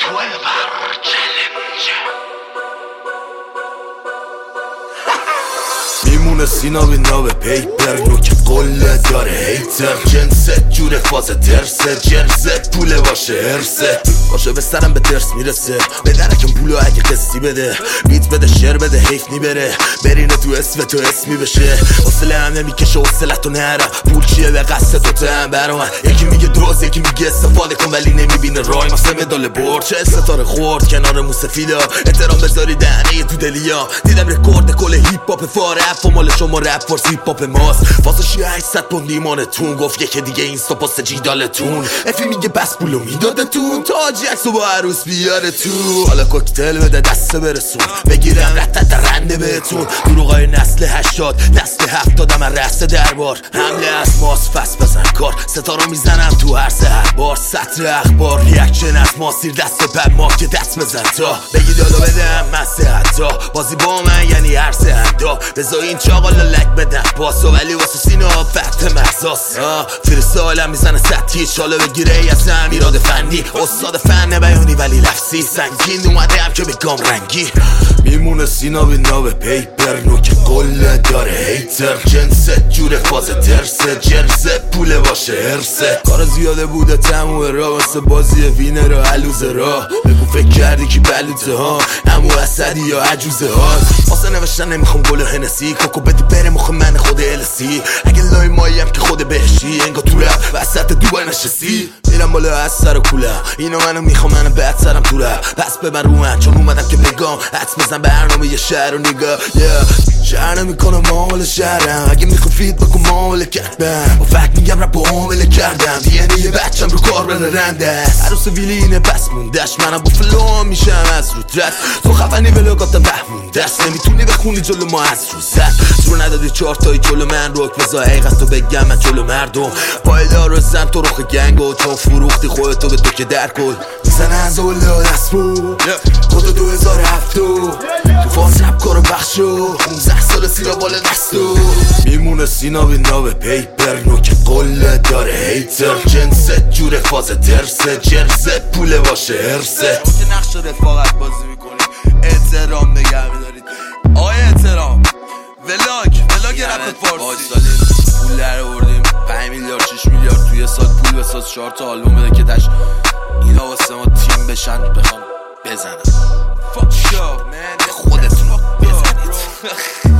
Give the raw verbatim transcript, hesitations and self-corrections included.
میمونه سینا بینا به پیپر نوک قله داره هیتر جنست جور فاز ترسه جرزت پوله باشه هرسه باشه به سرم به درس میرسه به درکم پولو اگه قسطی بده بیت بده شعر بده حیف میبره برینه تو اسم تو اسمی بشه حوصله هم نمیکشه حوصلتو نره پول چیه به قصد تو تن برا من یکی میگه دوز یکی میگه استفاده کن ولی نمیبینه رای واسه مدال برد چه ستاره خورد کنار موسفیدا احترام بذاری دهنه تو دلیا دیدم رکورد کل هیپ هاپ فار اپ مال شما رپ فارس هیپ هاپ ماست واسه هشتصد پوند ایمانتون گفت یکی دیگه اینستا پست جیدالتون افی میگه بس پولو میدادتون تاج عکسو با عروس بیاره تو حالا کوکتل بده دسته برسون بگیرم رتت رنده بهتون دروغای نسل هشتاد نسل هفتاد من رسته دربار حمله از ماس فس بزن کار ستارو میزنم تو هر سه هر بار سطر اخبار ریاکشن از ماسیر دست بر ما که دست بزن تا بگی دادو بدم من سه حتا بازی با من یعنی هر سه هندا بزا این چاقالا لک بدن باسو ولی واسه سینا فتح محساس فریستایلم میزنه سطحی چاله بگیره ای از امیراد فنی استاد فن بیانی ولی لفظی سنگین اومده هم که بگم رنگی میمونه سینا بینا به پیپر نوک قله داره هیتر جنست جور فاز ترسه جرزت پوله باشه هرسه کار زیاده بوده تموه را واسه بازی وینر و علوزه را بگو فکر کردی که بلوزه ها امو اسدی یا عجوزه ها واسه نوشتن نمیخوام گل و هنسی کوکو بدی بره مخ من خود السی اگه لای ماییم که خود بهشی انگا تو رفت وسط دوبای نشستی میرم بالا از سر و کولم اینا منو میخوام منو بعد سرم تو رفت پس ببن رو من چون اومدم که بگم حدس بزن برنامه یه شهر و نگاه yeah. شهر نمیکنم معامل شهرم اگه میخوام فید بکن معامل کردم با فکر میگم رپ با معامله کردم دیگه یه بچم رو کار بره رنده است عروس ویلینه پس موندش منم با فلو میشم از رو درست تو خفنی بلوگاتم بهمون دست نمیتونی بخونی جلو ما از رو زد زور ندادی چهار تایی جلو من روک بزا حقیقت تو بگم من جلو مردم پایدار رو زن تو رخ گنگو چون فروختی خودتو به تو که در کل میزنه از اولا دست بود خود دو هزار هفتو تو فاز رپ کارو بخشو پونزده سال سینا بالا دستو میمونه سینا بینا به پیپر نوک قله داره هیتر جنست جور فاز ترسه جرزت پوله باشه هرسه که نقش رفاقت بازی میکنی احترام نگه میدارید آقای احترام ولاگ ولاگ رپ فارسی پول در آوردیم پنج میلیارد شش میلیارد توی سال پول بساز چهار تا آلبوم بده که تش اینا واسه ما تیم بشن بخوام بزنم فاک شاپ من خودتون رو بزنید